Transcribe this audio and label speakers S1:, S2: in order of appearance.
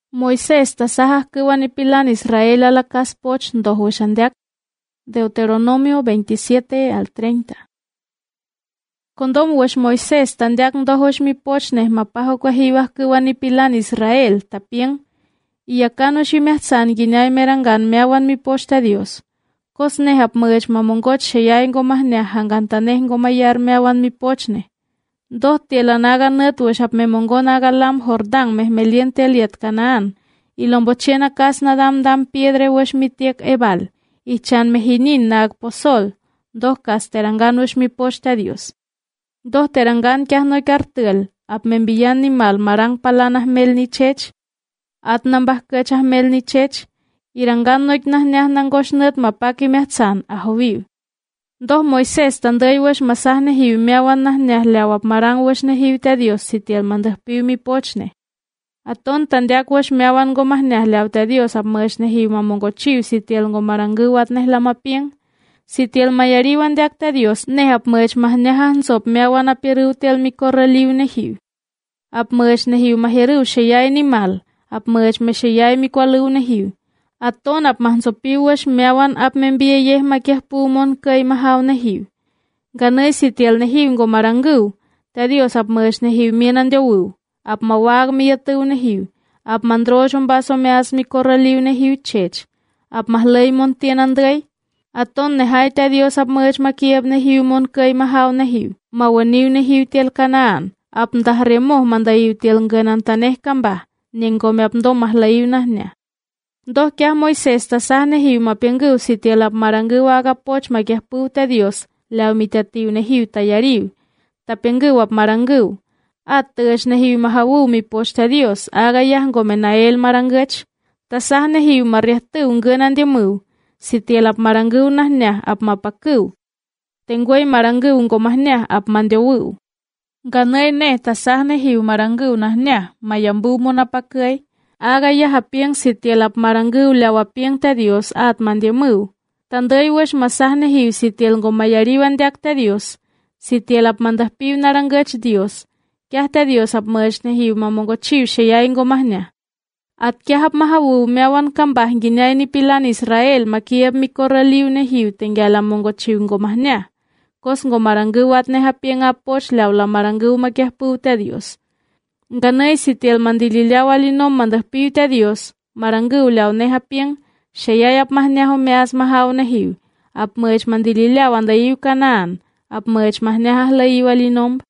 S1: Moisés tasajah kiwan ipilan Israel a la caspoch ndohueshandiak. Deuteronomio 27 al 30. Kondom wesh Moisés tandiak ndohuesh mi pochneh mapajo kwahiwah kiwan ipilan Israel tapien. Y acá shimiatzan guinay merangan meawan mi pochta Dios. Kosneh apmech mamongoch sheyay ngomahneah hangantaneh ngomayar meawan mi pochne. Dos tielanaga netwesh apmemongon agalam Jordán mehmeliente eliet Canaán. Y lombochena kasna dam piedre wesh mi tiek ebal. Y chan mehinin nag posol. Dos kas terangan wesh mi pochta Dios. Dos terangan kiahnoy kartel. Apmenbillan ni mal marang palanah mel ni chech. At nambah kechah mel ni chech. Irangan noik nahneah nangosnet mapaki mehtsan ahoviv. Dos Moisés tanday wesh masah nehiv meawan nahneah leawap marang wesh nehiv te Dios sitiel mandahpiw mi pochne. Aton tandiak wesh meawan gomahneah leaw te Dios ap mesh nehiv mamongochiw sitiel ngomaranguwat neh lamapien. Sitiel mayariwan diak te Dios neh ap mesh mahneah nsop meawan apiriw tel mi korreliw nehiv. Ap mesh nehiv mahiriw sheyay ni mal. Ap mesh mesheyay mi kwaliw nehiw. Aton ap mahsopiwesh meawan ap membiyeyeh makiah pumon kay mahaw nehiw. Ganay sitiel nehiw ngomaranguw. Te Dios ap mesh nehiw mienan diawuw. Ap mawag miyatuw nehiw. Ap mandroshon baso meas mi korreliw nehiw chech. Ap mahlay mon tienandray. Aton nehay te Dios ap mesh makieb nehiw mon kay mahaw nehiw. Mawaniw nehiw tiel Kanaan. Ap ndahremoh mandayiw tiel nganantaneh kambah. Ningome ap ndo mahlayiw nahnya. Dos kiah Moisés tasah nehiw mapienguw sitiel ap maranguw aga poch makiah puw te Dios. Leaw mitatiw nehiw tayariw. Tapienguw ap maranguw. At tegesh nehiw mahawuw mi poch te Dios. Aga yah ngomenael marangech. Tasah nehiw mariahtuw ngenan diamuw. Sitiel ap maranguw nahnyah ap mapakuw. Tenggoy maranguw ngomahnyah ap mandiawuw. Ganay neh tasah nehiw maranguw nahnyah mayambuw mo napakay. Aga yah apieng sitiel ap maranguw leawapieng te Dios at mandiamuw. Tanday wesh masah nehiw sitiel ngomayariwan diak te Dios. Sitiel ap mandahpiw narangech Dios. Kiah te Dios ap mesh nehiw mamongochiw sheyay ngomahnyah. At kiah ap mahawuw meawan kambah ginyay ni pilan Israel makieb mi korreliw nehiw tenggalam mongochiw ngomahnyah. Kos ngomaranguw at neh apieng apoch leaw la maranguw makiah puw te Dios. Ganay sitiel mandililaw alinom mandahpiw te Dios. Maranguw leaw neh apieng. Sheyay ap mahneah meas mahaw nehiw. Ap mesh mandililaw andayiw Kanaan. Ap mesh mahneah layiw alinom.